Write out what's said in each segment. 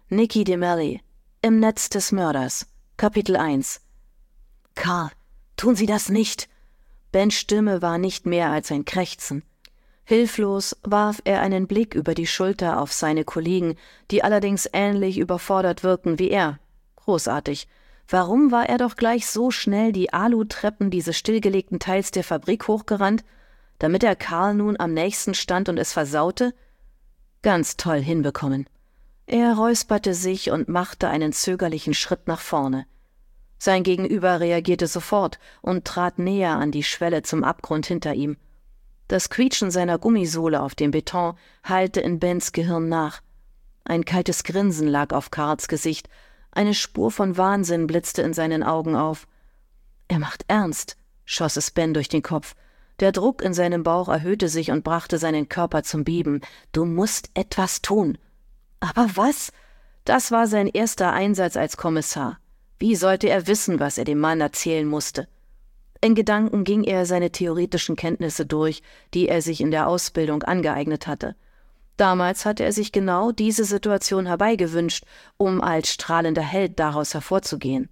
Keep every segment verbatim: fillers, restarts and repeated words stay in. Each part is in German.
Nicky DeMelli, Im Netz des Mörders, Kapitel eins. »Carl, tun Sie das nicht!« Bens Stimme war nicht mehr als ein Krächzen. Hilflos warf er einen Blick über die Schulter auf seine Kollegen, die allerdings ähnlich überfordert wirkten wie er. Großartig. Warum war er doch gleich so schnell die Alutreppen dieses stillgelegten Teils der Fabrik hochgerannt? Damit er Carl nun am nächsten stand und es versaute? Ganz toll hinbekommen. Er räusperte sich und machte einen zögerlichen Schritt nach vorne. Sein Gegenüber reagierte sofort und trat näher an die Schwelle zum Abgrund hinter ihm. Das Quietschen seiner Gummisohle auf dem Beton hallte in Bens Gehirn nach. Ein kaltes Grinsen lag auf Carls Gesicht, eine Spur von Wahnsinn blitzte in seinen Augen auf. »Er macht ernst«, schoss es Ben durch den Kopf. Der Druck in seinem Bauch erhöhte sich und brachte seinen Körper zum Beben. »Du musst etwas tun.« »Aber was?« Das war sein erster Einsatz als Kommissar. Wie sollte er wissen, was er dem Mann erzählen musste? In Gedanken ging er seine theoretischen Kenntnisse durch, die er sich in der Ausbildung angeeignet hatte. Damals hatte er sich genau diese Situation herbeigewünscht, um als strahlender Held daraus hervorzugehen.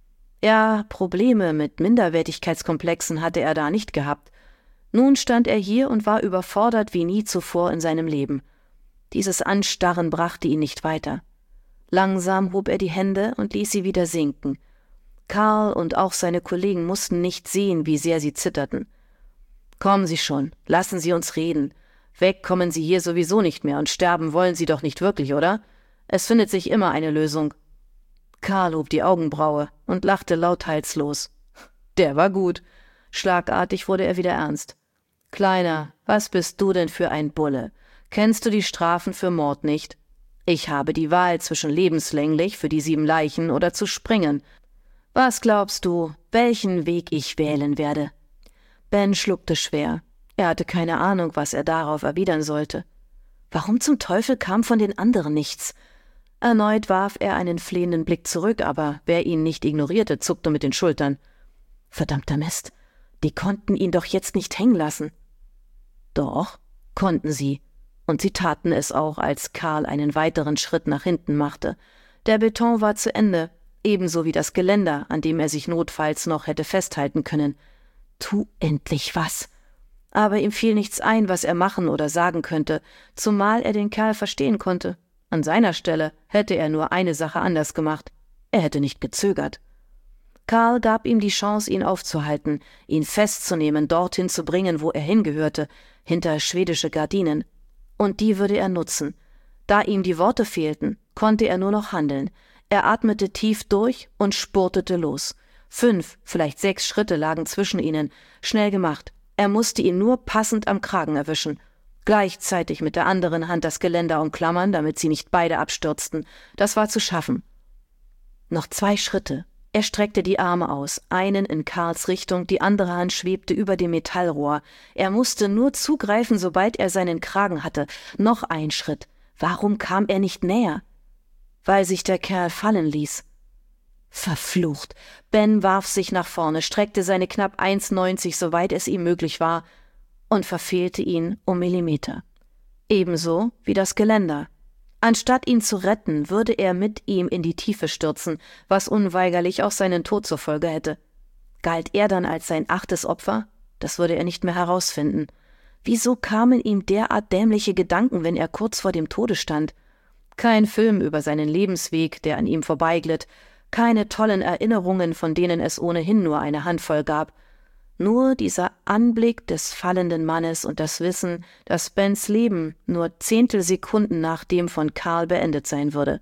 Ja, Probleme mit Minderwertigkeitskomplexen hatte er da nicht gehabt. Nun stand er hier und war überfordert wie nie zuvor in seinem Leben. Dieses Anstarren brachte ihn nicht weiter. Langsam hob er die Hände und ließ sie wieder sinken. Carl und auch seine Kollegen mussten nicht sehen, wie sehr sie zitterten. »Kommen Sie schon, lassen Sie uns reden. Weg kommen Sie hier sowieso nicht mehr und sterben wollen Sie doch nicht wirklich, oder? Es findet sich immer eine Lösung.« Carl hob die Augenbraue und lachte lautheitslos. Der war gut. Schlagartig wurde er wieder ernst. »Kleiner, was bist du denn für ein Bulle? Kennst du die Strafen für Mord nicht? Ich habe die Wahl zwischen lebenslänglich für die sieben Leichen oder zu springen. Was glaubst du, welchen Weg ich wählen werde?« Ben schluckte schwer. Er hatte keine Ahnung, was er darauf erwidern sollte. Warum zum Teufel kam von den anderen nichts? Erneut warf er einen flehenden Blick zurück, aber wer ihn nicht ignorierte, zuckte mit den Schultern. Verdammter Mist, die konnten ihn doch jetzt nicht hängen lassen. Doch, konnten sie. Und sie taten es auch, als Carl einen weiteren Schritt nach hinten machte. Der Beton war zu Ende, ebenso wie das Geländer, an dem er sich notfalls noch hätte festhalten können. Tu endlich was! Aber ihm fiel nichts ein, was er machen oder sagen könnte, zumal er den Kerl verstehen konnte. An seiner Stelle hätte er nur eine Sache anders gemacht. Er hätte nicht gezögert. Carl gab ihm die Chance, ihn aufzuhalten, ihn festzunehmen, dorthin zu bringen, wo er hingehörte, hinter schwedische Gardinen. Und die würde er nutzen. Da ihm die Worte fehlten, konnte er nur noch handeln. Er atmete tief durch und spurtete los. Fünf, vielleicht sechs Schritte lagen zwischen ihnen. Schnell gemacht. Er musste ihn nur passend am Kragen erwischen. Gleichzeitig mit der anderen Hand das Geländer umklammern, damit sie nicht beide abstürzten. Das war zu schaffen. Noch zwei Schritte. Er streckte die Arme aus, einen in Carls Richtung, die andere Hand schwebte über dem Metallrohr. Er musste nur zugreifen, sobald er seinen Kragen hatte. Noch ein Schritt. Warum kam er nicht näher? Weil sich der Kerl fallen ließ. Verflucht. Ben warf sich nach vorne, streckte seine knapp eins neunzig, soweit es ihm möglich war, und verfehlte ihn um Millimeter. Ebenso wie das Geländer. Anstatt ihn zu retten, würde er mit ihm in die Tiefe stürzen, was unweigerlich auch seinen Tod zur Folge hätte. Galt er dann als sein achtes Opfer? Das würde er nicht mehr herausfinden. Wieso kamen ihm derart dämliche Gedanken, wenn er kurz vor dem Tode stand? Kein Film über seinen Lebensweg, der an ihm vorbeiglitt, keine tollen Erinnerungen, von denen es ohnehin nur eine Handvoll gab. Nur dieser Anblick des fallenden Mannes und das Wissen, dass Bens Leben nur Zehntelsekunden nach dem von Carl beendet sein würde.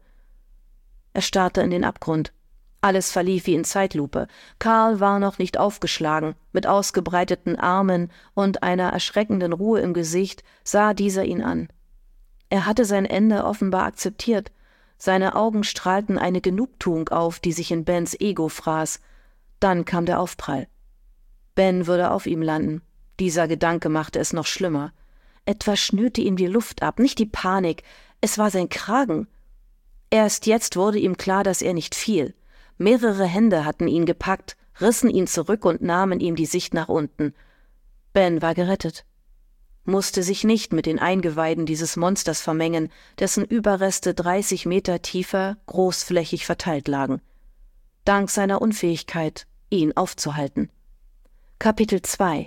Er starrte in den Abgrund. Alles verlief wie in Zeitlupe. Carl war noch nicht aufgeschlagen. Mit ausgebreiteten Armen und einer erschreckenden Ruhe im Gesicht sah dieser ihn an. Er hatte sein Ende offenbar akzeptiert. Seine Augen strahlten eine Genugtuung auf, die sich in Bens Ego fraß. Dann kam der Aufprall. Ben würde auf ihm landen. Dieser Gedanke machte es noch schlimmer. Etwas schnürte ihm die Luft ab, nicht die Panik, es war sein Kragen. Erst jetzt wurde ihm klar, dass er nicht fiel. Mehrere Hände hatten ihn gepackt, rissen ihn zurück und nahmen ihm die Sicht nach unten. Ben war gerettet. musste sich nicht mit den Eingeweiden dieses Monsters vermengen, dessen Überreste dreißig Meter tiefer großflächig verteilt lagen. Dank seiner Unfähigkeit, ihn aufzuhalten. Kapitel zwei.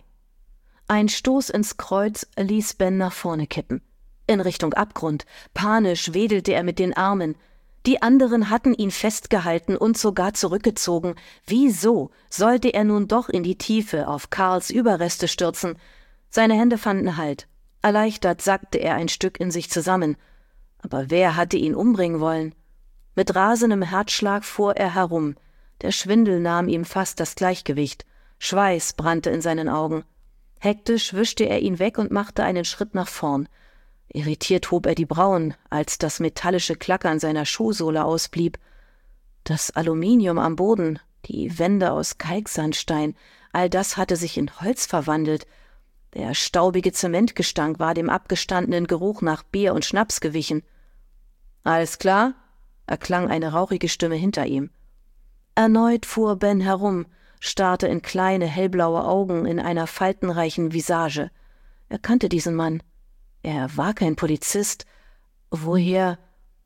Ein Stoß ins Kreuz ließ Ben nach vorne kippen. In Richtung Abgrund. Panisch wedelte er mit den Armen. Die anderen hatten ihn festgehalten und sogar zurückgezogen. Wieso sollte er nun doch in die Tiefe auf Karls Überreste stürzen? Seine Hände fanden Halt. Erleichtert sackte er ein Stück in sich zusammen. Aber wer hatte ihn umbringen wollen? Mit rasendem Herzschlag fuhr er herum. Der Schwindel nahm ihm fast das Gleichgewicht. Schweiß brannte in seinen Augen. Hektisch wischte er ihn weg und machte einen Schritt nach vorn. Irritiert hob er die Brauen, als das metallische Klackern seiner Schuhsohle ausblieb. Das Aluminium am Boden, die Wände aus Kalksandstein, all das hatte sich in Holz verwandelt. Der staubige Zementgestank war dem abgestandenen Geruch nach Bier und Schnaps gewichen. »Alles klar?« erklang eine rauchige Stimme hinter ihm. Erneut fuhr Ben herum, starrte in kleine, hellblaue Augen in einer faltenreichen Visage. Er kannte diesen Mann. Er war kein Polizist. Woher?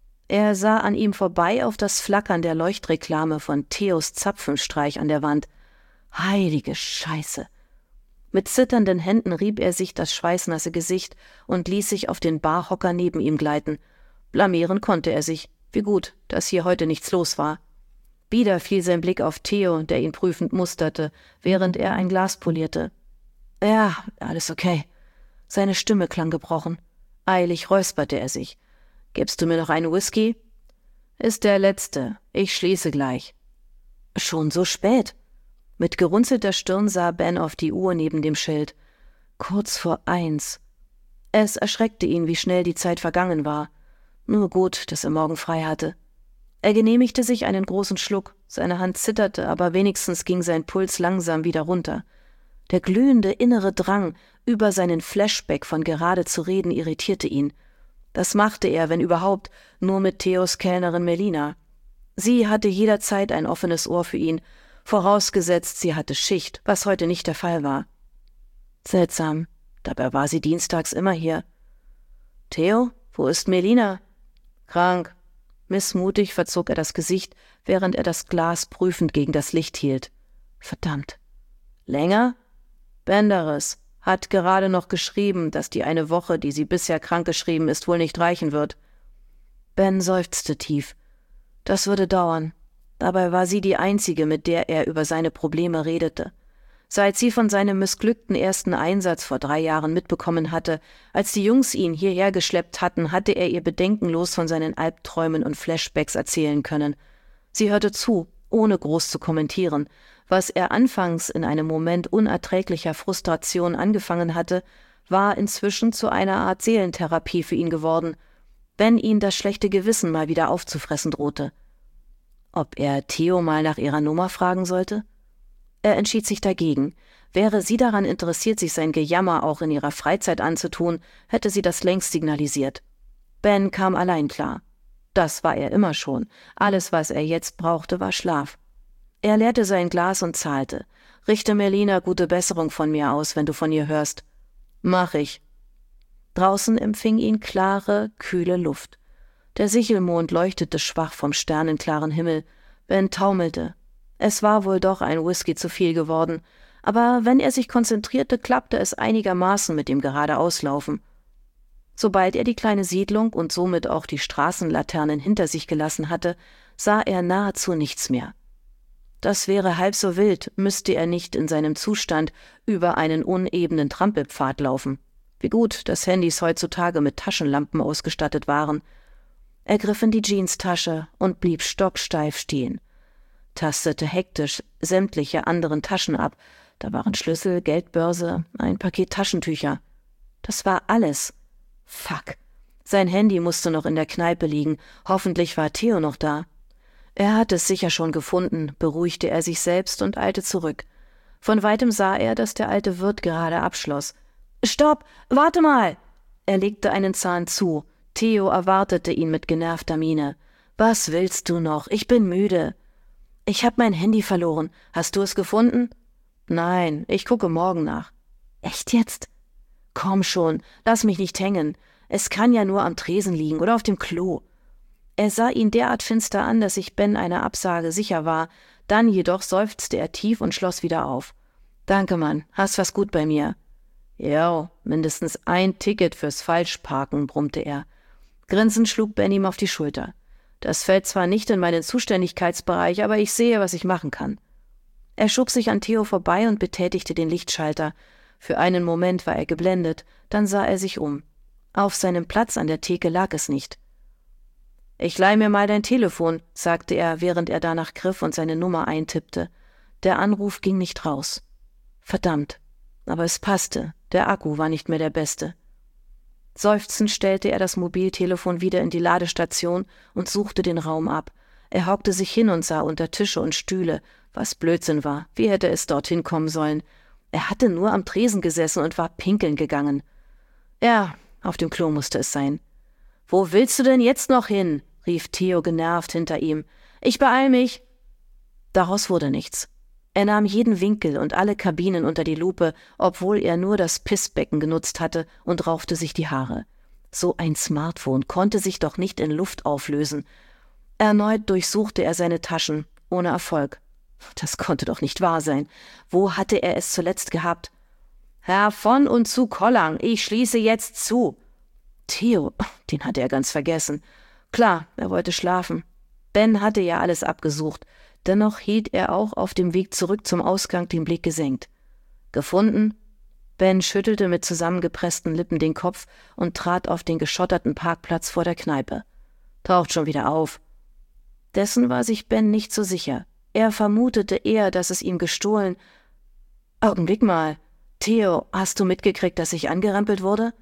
Er sah an ihm vorbei auf das Flackern der Leuchtreklame von Theos Zapfenstreich an der Wand. Heilige Scheiße! Mit zitternden Händen rieb er sich das schweißnasse Gesicht und ließ sich auf den Barhocker neben ihm gleiten. Blamieren konnte er sich. Wie gut, dass hier heute nichts los war. Wieder fiel sein Blick auf Theo, der ihn prüfend musterte, während er ein Glas polierte. »Ja, alles okay.« Seine Stimme klang gebrochen. Eilig räusperte er sich. »Gibst du mir noch einen Whisky?« »Ist der letzte. Ich schließe gleich.« »Schon so spät?« Mit gerunzelter Stirn sah Ben auf die Uhr neben dem Schild. Kurz vor eins. Es erschreckte ihn, wie schnell die Zeit vergangen war. Nur gut, dass er morgen frei hatte. Er genehmigte sich einen großen Schluck. Seine Hand zitterte, aber wenigstens ging sein Puls langsam wieder runter. Der glühende innere Drang, über seinen Flashback von gerade zu reden, irritierte ihn. Das machte er, wenn überhaupt, nur mit Theos Kellnerin Melina. Sie hatte jederzeit ein offenes Ohr für ihn, vorausgesetzt, sie hatte Schicht, was heute nicht der Fall war. Seltsam, dabei war sie dienstags immer hier. »Theo, wo ist Melina?« »Krank.« Missmutig verzog er das Gesicht, während er das Glas prüfend gegen das Licht hielt. Verdammt. »Länger?« »Benderes hat gerade noch geschrieben, dass die eine Woche, die sie bisher krankgeschrieben ist, wohl nicht reichen wird.« Ben seufzte tief. Das würde dauern. Dabei war sie die einzige, mit der er über seine Probleme redete. Seit sie von seinem missglückten ersten Einsatz vor drei Jahren mitbekommen hatte, als die Jungs ihn hierher geschleppt hatten, hatte er ihr bedenkenlos von seinen Albträumen und Flashbacks erzählen können. Sie hörte zu, ohne groß zu kommentieren. Was er anfangs in einem Moment unerträglicher Frustration angefangen hatte, war inzwischen zu einer Art Seelentherapie für ihn geworden, wenn ihn das schlechte Gewissen mal wieder aufzufressen drohte. Ob er Theo mal nach ihrer Nummer fragen sollte? Er entschied sich dagegen. Wäre sie daran interessiert, sich sein Gejammer auch in ihrer Freizeit anzutun, hätte sie das längst signalisiert. Ben kam allein klar. Das war er immer schon. Alles, was er jetzt brauchte, war Schlaf. Er leerte sein Glas und zahlte. »Richte Melina gute Besserung von mir aus, wenn du von ihr hörst.« »Mach ich.« Draußen empfing ihn klare, kühle Luft. Der Sichelmond leuchtete schwach vom sternenklaren Himmel. Ben taumelte. Es war wohl doch ein Whisky zu viel geworden, aber wenn er sich konzentrierte, klappte es einigermaßen mit dem Geradeauslaufen. Sobald er die kleine Siedlung und somit auch die Straßenlaternen hinter sich gelassen hatte, sah er nahezu nichts mehr. Das wäre halb so wild, müsste er nicht in seinem Zustand über einen unebenen Trampelpfad laufen. Wie gut, dass Handys heutzutage mit Taschenlampen ausgestattet waren. Er griff in die Jeanstasche und blieb stocksteif stehen. Tastete hektisch sämtliche anderen Taschen ab. Da waren Schlüssel, Geldbörse, ein Paket Taschentücher. Das war alles. Fuck. Sein Handy musste noch in der Kneipe liegen. Hoffentlich war Theo noch da. Er hatte es sicher schon gefunden, beruhigte er sich selbst und eilte zurück. Von weitem sah er, dass der alte Wirt gerade abschloss. »Stopp! Warte mal!« Er legte einen Zahn zu. Theo erwartete ihn mit genervter Miene. »Was willst du noch? Ich bin müde.« »Ich hab mein Handy verloren. Hast du es gefunden?« »Nein, ich gucke morgen nach.« »Echt jetzt?« »Komm schon, lass mich nicht hängen. Es kann ja nur am Tresen liegen oder auf dem Klo.« Er sah ihn derart finster an, dass sich Ben einer Absage sicher war. Dann jedoch seufzte er tief und schloss wieder auf. »Danke, Mann, hast was gut bei mir.« »Jo, mindestens ein Ticket fürs Falschparken«, brummte er. Grinsend schlug Ben ihm auf die Schulter. »Das fällt zwar nicht in meinen Zuständigkeitsbereich, aber ich sehe, was ich machen kann.« Er schob sich an Theo vorbei und betätigte den Lichtschalter. Für einen Moment war er geblendet, dann sah er sich um. Auf seinem Platz an der Theke lag es nicht. »Ich leih mir mal dein Telefon«, sagte er, während er danach griff und seine Nummer eintippte. Der Anruf ging nicht raus. Verdammt, aber es passte, der Akku war nicht mehr der beste. Seufzend stellte er das Mobiltelefon wieder in die Ladestation und suchte den Raum ab. Er hockte sich hin und sah unter Tische und Stühle, was Blödsinn war, wie hätte es dorthin kommen sollen. Er hatte nur am Tresen gesessen und war pinkeln gegangen. Ja, auf dem Klo musste es sein. »Wo willst du denn jetzt noch hin?« rief Theo genervt hinter ihm. »Ich beeil mich!« Daraus wurde nichts. Er nahm jeden Winkel und alle Kabinen unter die Lupe, obwohl er nur das Pissbecken genutzt hatte, und raufte sich die Haare. So ein Smartphone konnte sich doch nicht in Luft auflösen. Erneut durchsuchte er seine Taschen, ohne Erfolg. Das konnte doch nicht wahr sein. Wo hatte er es zuletzt gehabt? »Herr von und zu Kollang, ich schließe jetzt zu.« Theo, den hatte er ganz vergessen. Klar, er wollte schlafen. Ben hatte ja alles abgesucht. Dennoch hielt er auch auf dem Weg zurück zum Ausgang den Blick gesenkt. »Gefunden?« Ben schüttelte mit zusammengepressten Lippen den Kopf und trat auf den geschotterten Parkplatz vor der Kneipe. »Taucht schon wieder auf.« Dessen war sich Ben nicht so sicher. Er vermutete eher, dass es ihm gestohlen... »Augenblick mal. Theo, hast du mitgekriegt, dass ich angerempelt wurde?«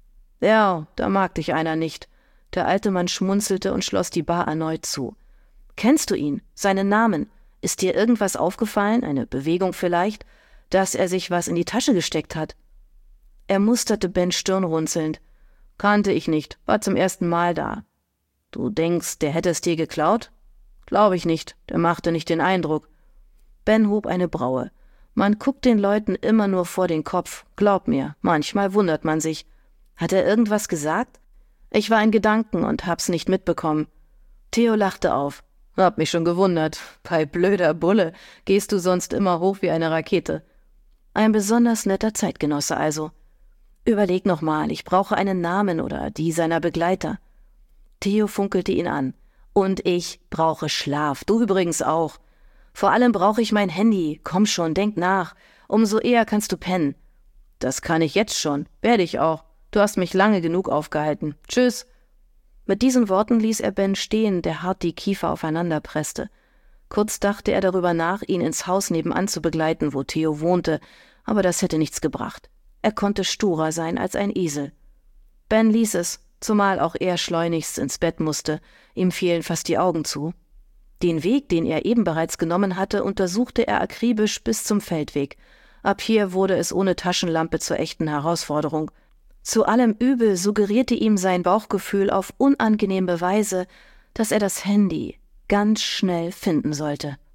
»Ja, da mag dich einer nicht.« Der alte Mann schmunzelte und schloss die Bar erneut zu. »Kennst du ihn? Seinen Namen? Ist dir irgendwas aufgefallen, eine Bewegung vielleicht, dass er sich was in die Tasche gesteckt hat?« Er musterte Ben stirnrunzelnd. »Kannte ich nicht, war zum ersten Mal da.« »Du denkst, der hätte es dir geklaut?« »Glaube ich nicht, der machte nicht den Eindruck.« Ben hob eine Braue. »Man guckt den Leuten immer nur vor den Kopf, glaub mir, manchmal wundert man sich. Hat er irgendwas gesagt?« »Ich war in Gedanken und hab's nicht mitbekommen.« Theo lachte auf. »Hab mich schon gewundert. Bei blöder Bulle gehst du sonst immer hoch wie eine Rakete.« Ein besonders netter Zeitgenosse also. »Überleg noch mal, ich brauche einen Namen oder die seiner Begleiter.« Theo funkelte ihn an. »Und ich brauche Schlaf, du übrigens auch. Vor allem brauche ich mein Handy. Komm schon, denk nach. Umso eher kannst du pennen.« »Das kann ich jetzt schon. Werde ich auch. Du hast mich lange genug aufgehalten. Tschüss.« Mit diesen Worten ließ er Ben stehen, der hart die Kiefer aufeinander presste. Kurz dachte er darüber nach, ihn ins Haus nebenan zu begleiten, wo Theo wohnte, aber das hätte nichts gebracht. Er konnte sturer sein als ein Esel. Ben ließ es, zumal auch er schleunigst ins Bett musste. Ihm fielen fast die Augen zu. Den Weg, den er eben bereits genommen hatte, untersuchte er akribisch bis zum Feldweg. Ab hier wurde es ohne Taschenlampe zur echten Herausforderung. Zu allem Übel suggerierte ihm sein Bauchgefühl auf unangenehme Weise, dass er das Handy ganz schnell finden sollte.